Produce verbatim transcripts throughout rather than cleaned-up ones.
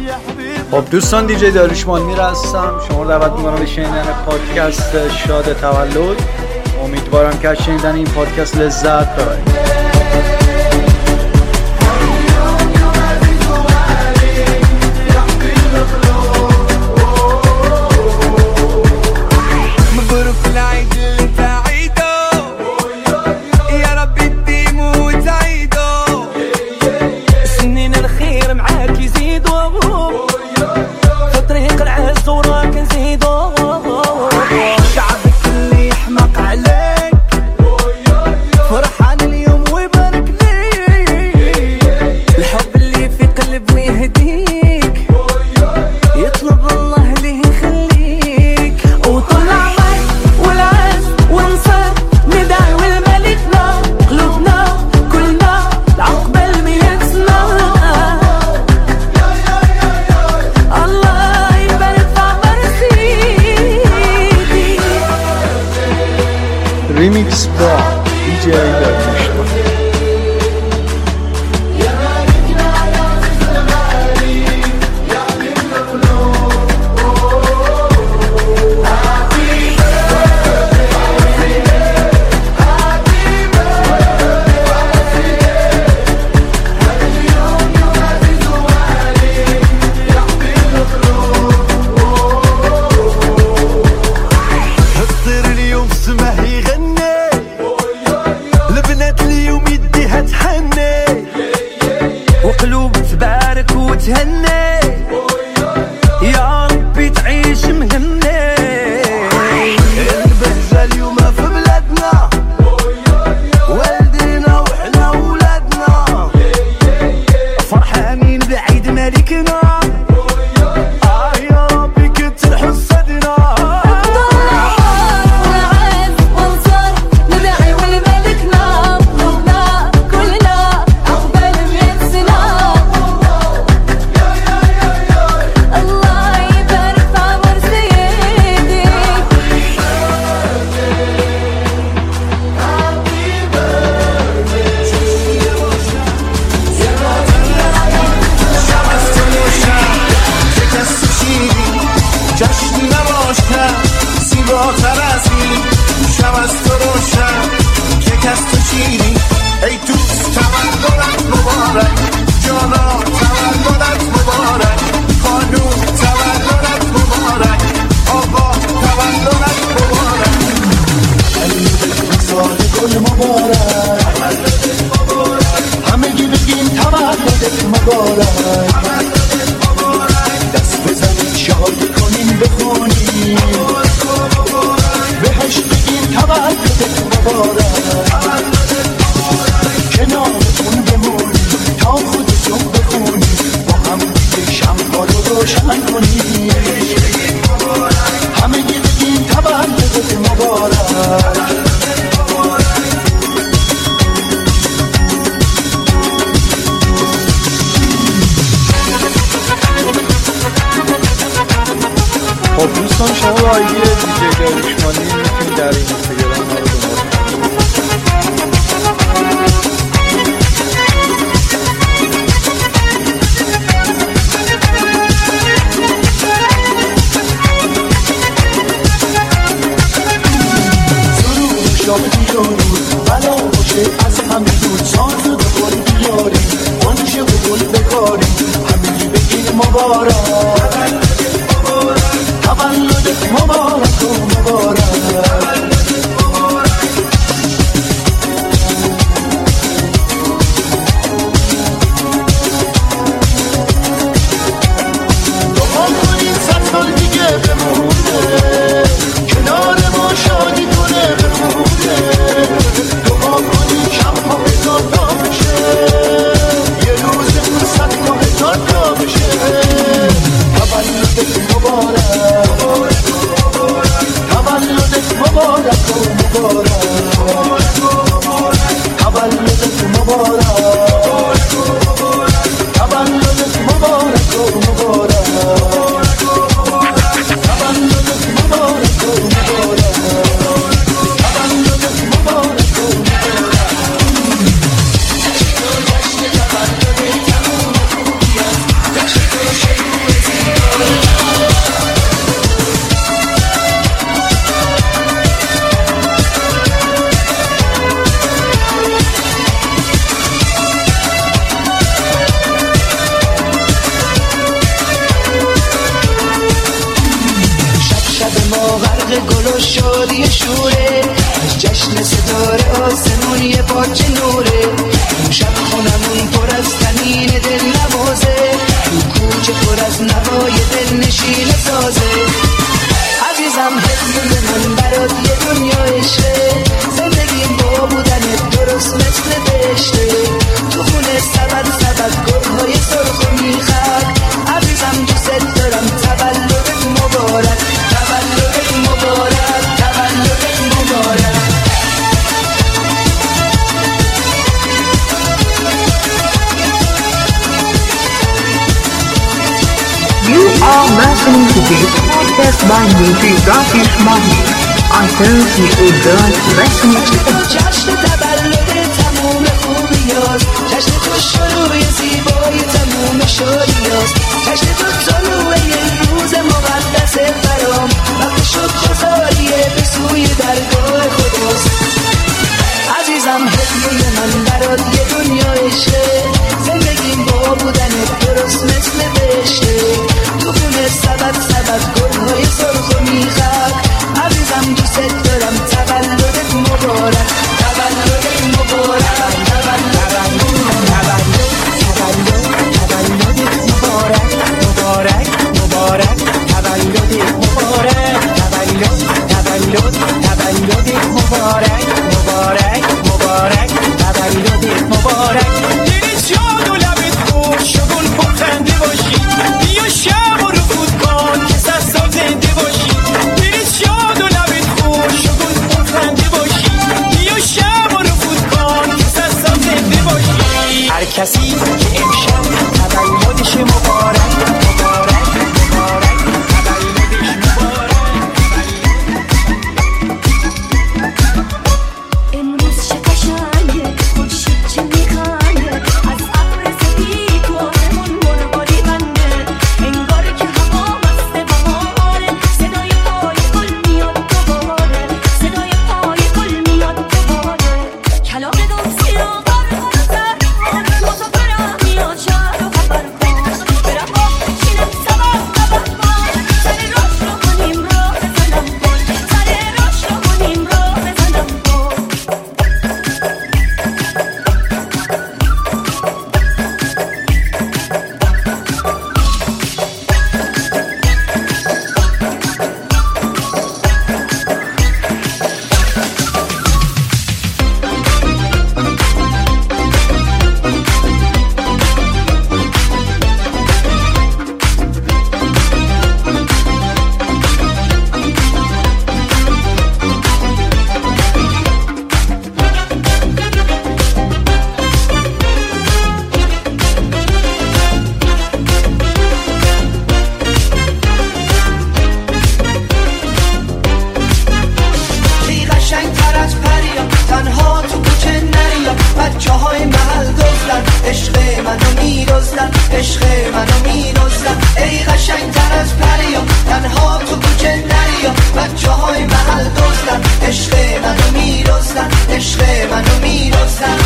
خب دوستان، دیجی داریوش مانیر هستم. شما رو دعوت می‌کنم به شنیدن پادکست شاد تولد. امیدوارم که از شنیدن این پادکست لذت ببرید. ریمیکس با دیجی داریوش. دست بزنید شاد کنیم بخونیم بهش بگیم تولدت مبارک، کنارتون بمونیم تا خودتون بخونیم، با هم دیگه شمع‌ها رو روشن کنیم، همه گی بگیم تولدت مبارک. خب دوستان، شما با آیدی دیجی داریوش مانیر میتونید در اینستاگرام ما رو دنبال کنید. سرود شادی کنید، بلا باشه از همه دور، ساز و بخور بیاریم، آنچه و گل بکاریم، همه بگیر مبارک، تولدت مبارک و مبارک. دعا کنید صد سال دیگه بمونه، کنار ما شادی کنه بمونه، دعا کنید شمع‌ها هزار بشه، یه روز اون صد تا هزار تا بشه. are listening to the podcast by D J Rakesh Mahmood. I hope you enjoy listening to it. جشن تولد تموم خوبیاست، جشن تو شروع زیبای تموم شادیاست، جشن تو طلوع روز مقدس برام، وقت شد گذاری به سوی درگاه خداست. عزیزم هدیه من برات یه دنیا عشقه، زندگیم با بودنت درست مثل بهشته، تو خونه سبد سبد گلهای سرخ و میخک، عزیزم دوست دارم تولدت مبارک، تولدت مبارک، تولدت مبارک، تولدت مبارک، مبارک مبارک، تولدت مبارک، تولد تولد تولدت مبارک، مبارک مبارک، تولدت مبارک. دلت شاد و لبت خوش شگون پرخنده باشی، بیا شب و رفوت کن که صد سال زنده باشی. دلت شاد و لبت خوش شگون پرخنده باشی، بیا شب و رفوت کن که صد سال زنده باشی. هر کسی که امشب تولدش مبارک، مبارک مبارک، تولدش مبارک. امروز چه قشنگه، خورشید چه میخنده، از ابر سفید و آسمون مرغابی بنده، انگار که هوا مست بهاره، صدای پای گل میاد دوباره، صدای پای گل میاد دوباره. کلاغ دوستی رو غار کن سر کن، مسافرم میاد شهر رو خبر کن، برم با بچینم سبب سبب کن، سر راش رو کنیم راه بزنم کن، سر راش رو کنیم راه بزنم کن. ای قشنگ‌تر از پریا، تنها تو کوچه نریا، بچه های محل دزدن، عشق منو میدزدن، عشق منو میدزدن. ای قشنگ‌تر از پریا، تنها تو کوچه نریا، بچه های محل دزدن، عشق منو میدزدن، عشق منو میدزدن.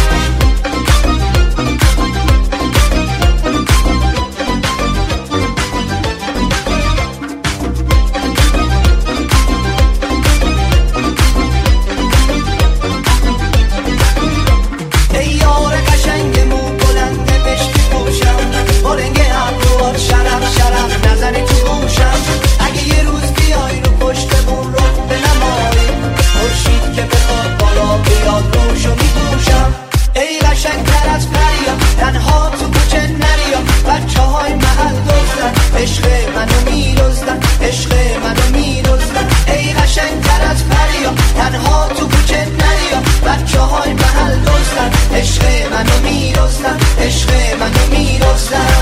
ای یار قشنگ مو بلند مشکی پوشم، با رنگ ابروات شرف شرف نزنی تو گوشم. اگه یه روز بیای رو پشتمون رو بنمایی، خورشید که بخواد بالا بیاد روشو میپوشم. ای قشنگ‌تر از پریا، تنها تو کوچه نریا، بچه های محل دزدن، عشق منو میدزدن، عشق منو میدزدن. ای قشنگ‌تر از پریا، تنها تو کوچه نریا، بچه های محل دزدن، عشق منو میدزدن، عشق منو میدزدن.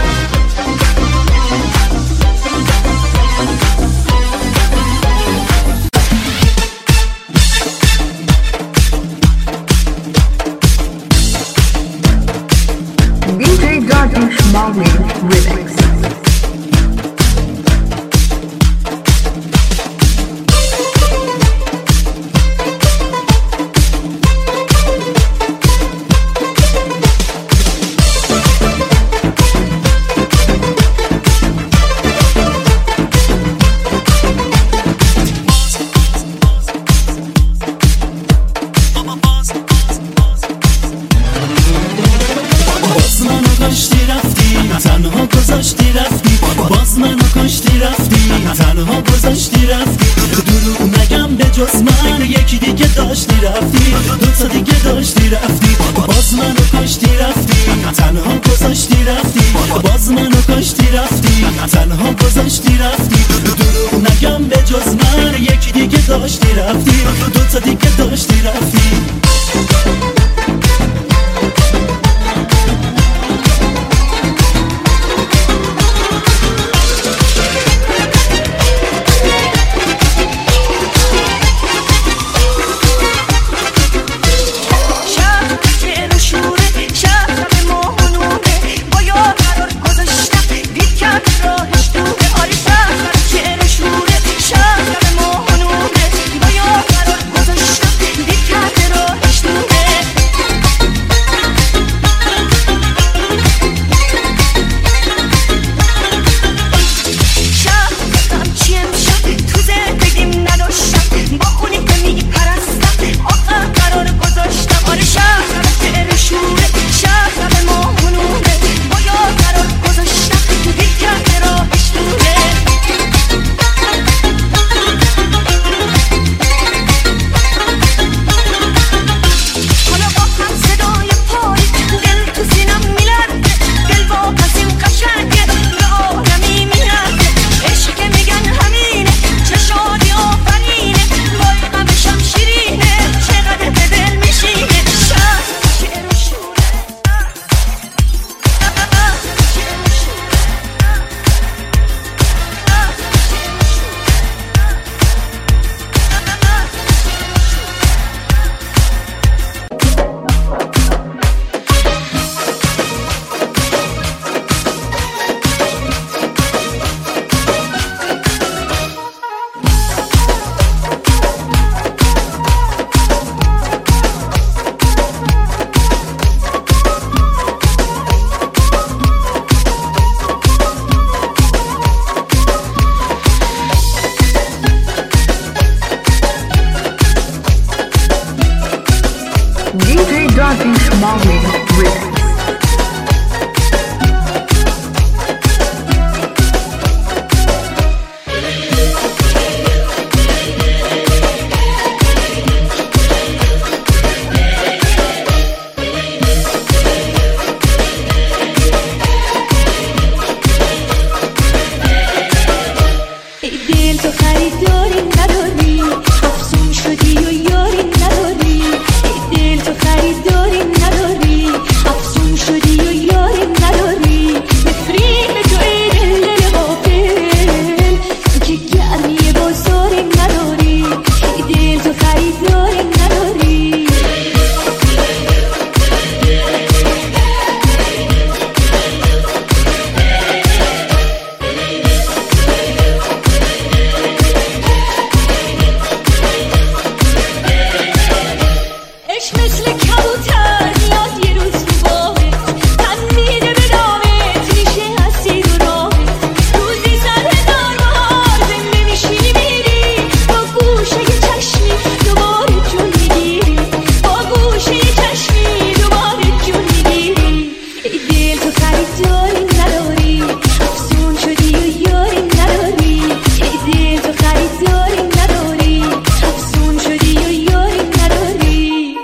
D J Rakesh Mahmood Remix. باز منو کشتی رفتی، تنها گذاشتی رفتی، باز منو کشتی رفتی، تنها گذاشتی رفتی. دروغ نگم به جز من یکی دیگه داشتی رفتی، دو تا دیگه داشتی رفتی. باز منو کشتی رفتی، تنها گذاشتی رفتی، باز منو کشتی رفتی، تنها گذاشتی رفتی. دروغ نگم به جز من یکی دیگه داشتی رفتی، دو تا دیگه داشتی رفتی. خریداری نداری افسون شدی و یاری نداری ای دل تو خریداری نداری افسون شدی و یاری نداری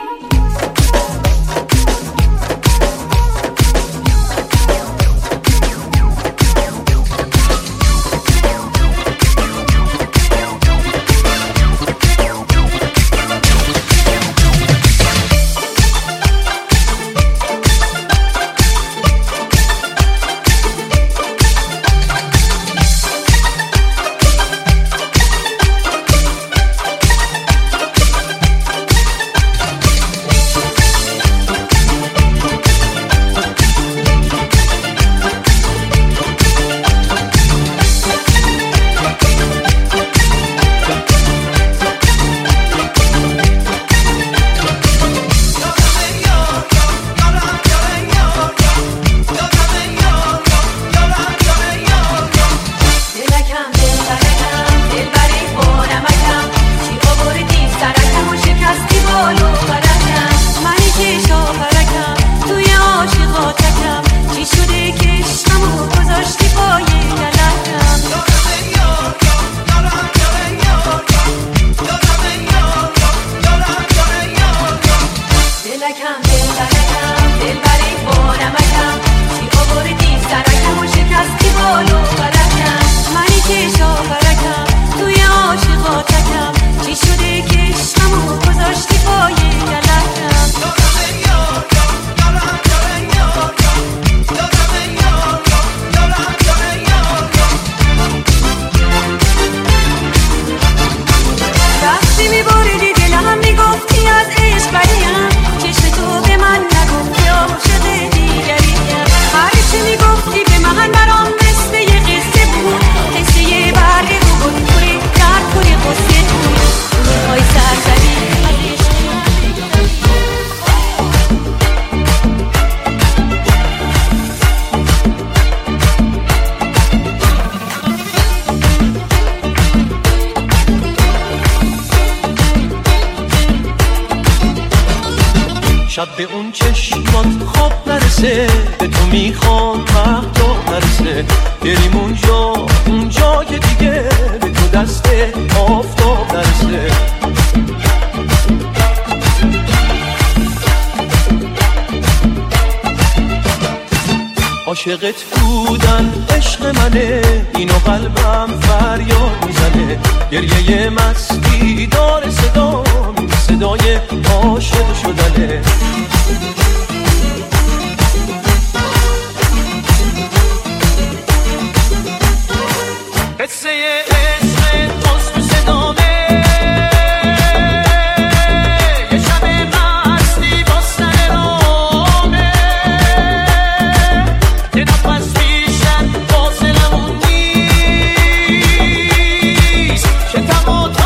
شب به اون چشمات خواب نرسه به تو میخوام وقتا نرسه بریم اونجا اونجا که دیگه به تو دست آفتاب نرسه عاشقت بودن عشق منه اینو قلبم فریاد میزنه گریه مستی داره صدا صدای عاشق شدنه قصه عشق توست تو صدامه یه شب مستی با سر رامه یه نفس بیشتر فاصلمون نیست که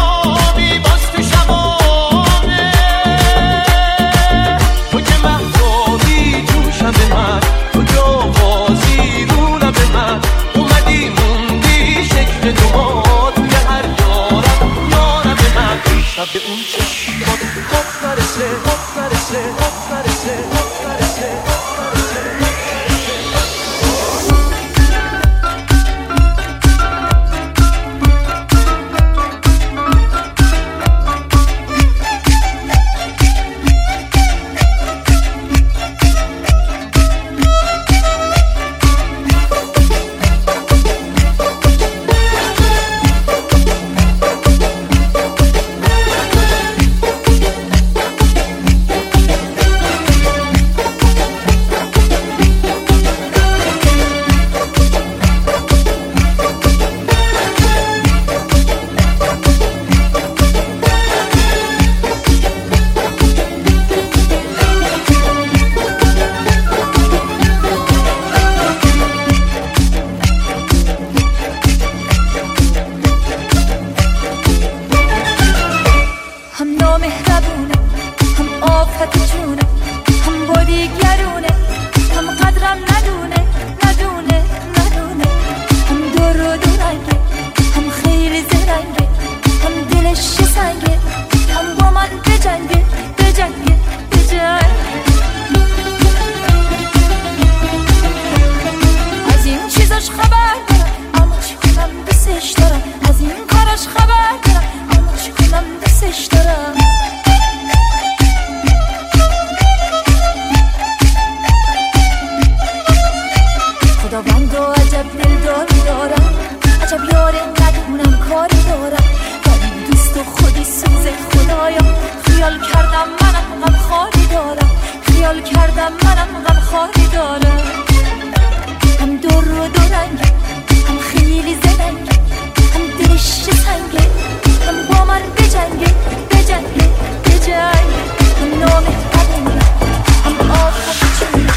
تماتامی باز تو شبامه تو که محبوب خداوند و عجب دلداری دارم، عجب یاره ندونم کاری دارم، ولی دوست و خودی سوزه خدایا. خیال کردم منم غم خاری دارم، خیال کردم منم غم خاری دارم. هم دور و دورنگ، هم خیلی زرنگ، هم دلش سنگه، هم با من بجنگه بجنگه بجنگه. هم نامه قدنگه، هم آب و چنگه.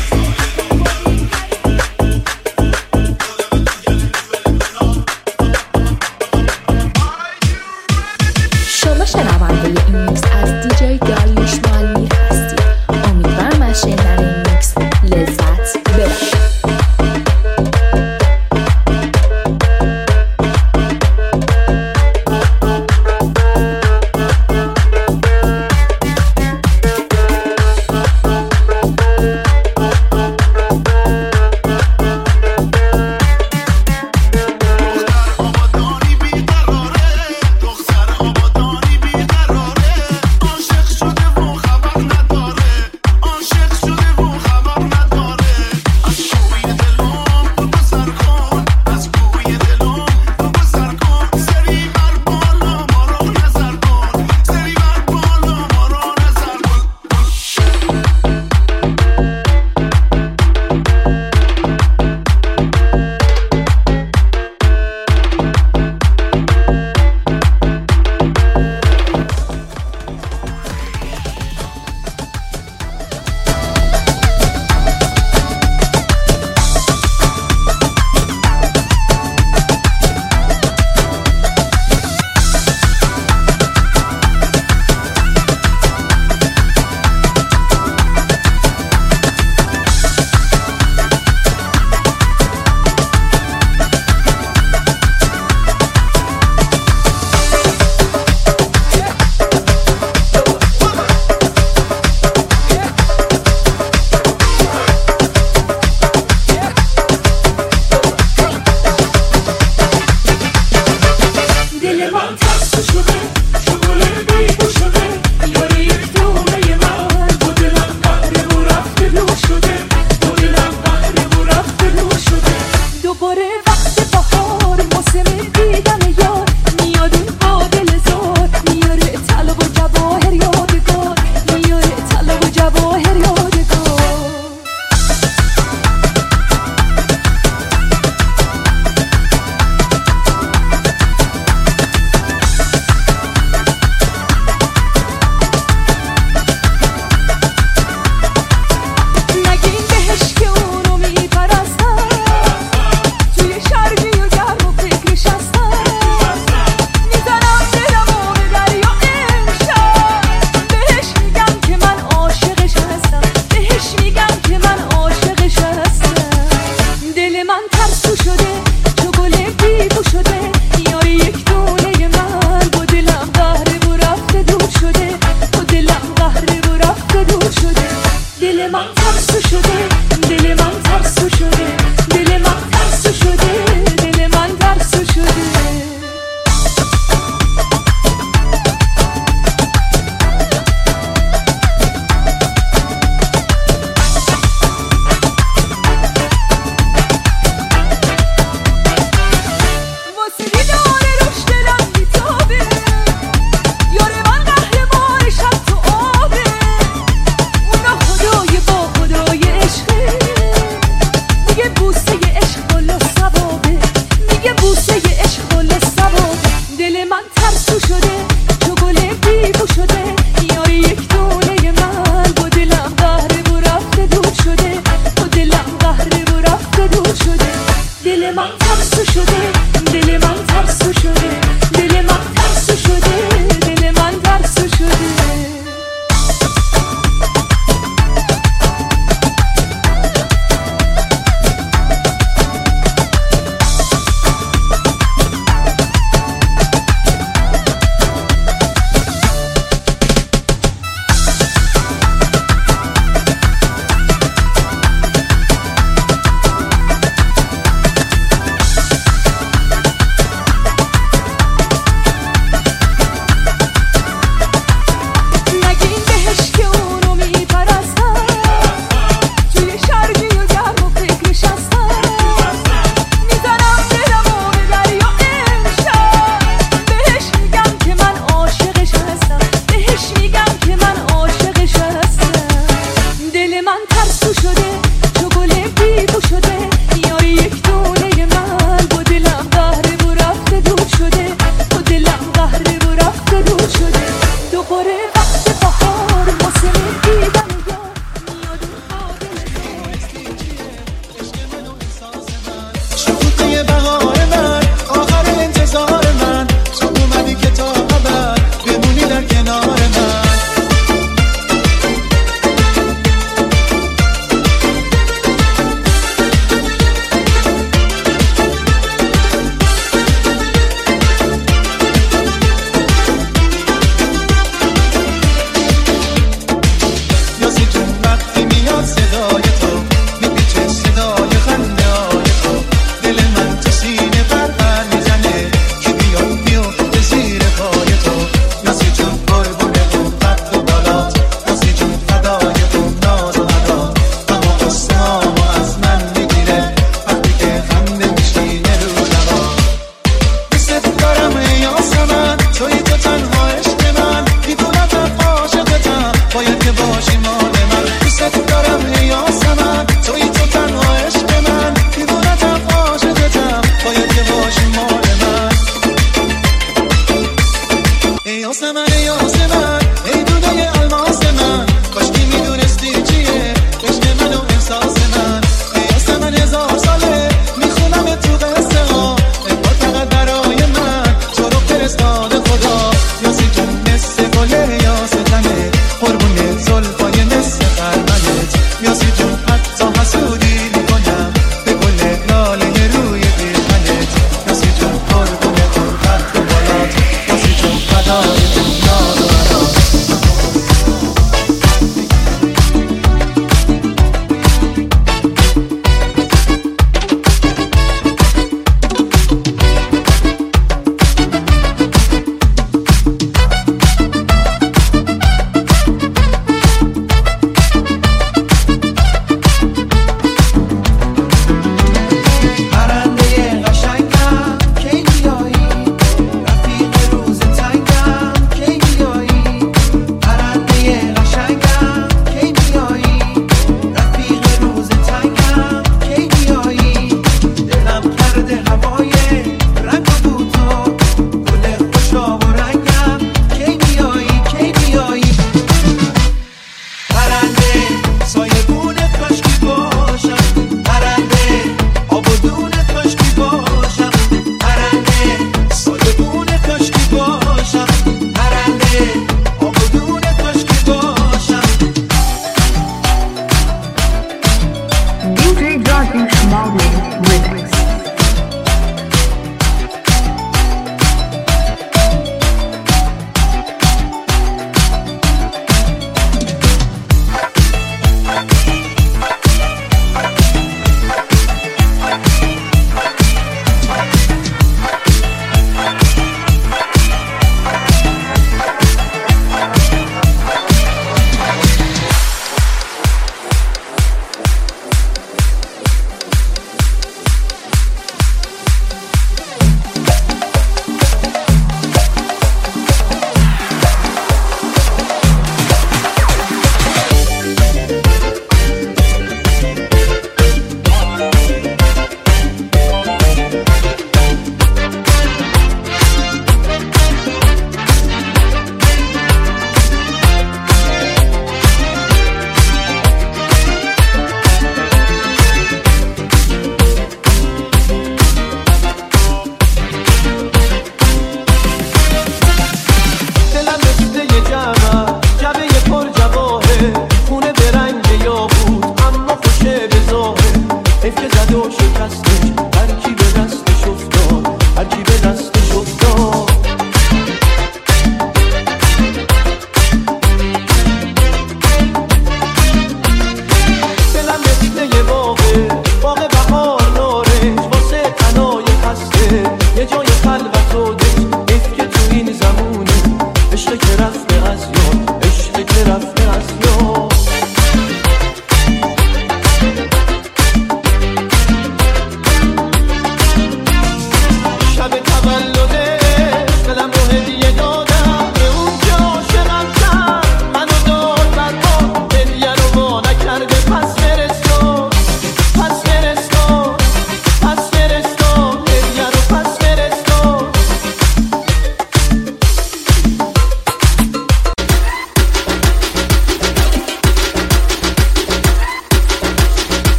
شما شنونده این میکس از دیجی داریوش معلمی هستید. امیدوارم از شنیدن این میکس لذت ببرید.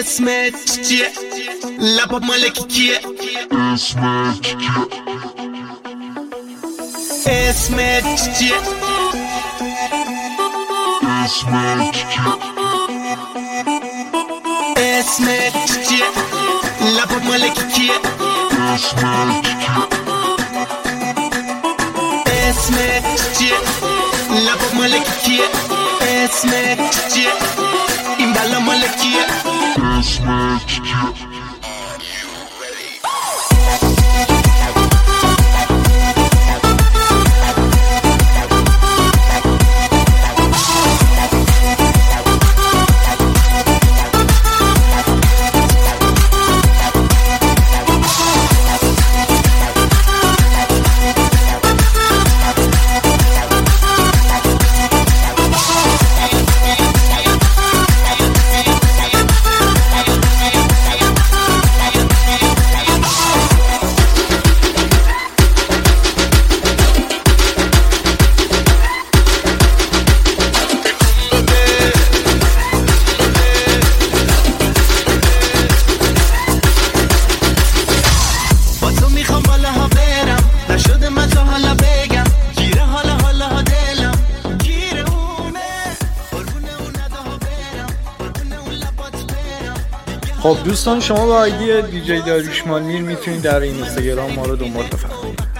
اسمت چیه؟ لباب مالکی کیه؟ اسمت چیه؟ اسمت چیه؟ اسمت چیه؟ اسمت چیه؟ لباب مالکی کیه؟ اسمت چیه؟ اسمت چیه؟ لباب مالکی کیه؟ اسمت چیه؟ این بلا مالکیه؟ اسمت چیه؟ خب دوستان، شما با آیدی دیجی داریوش مالمیر میتونید در این اینستاگرام ما رو دنبال بفرمایید.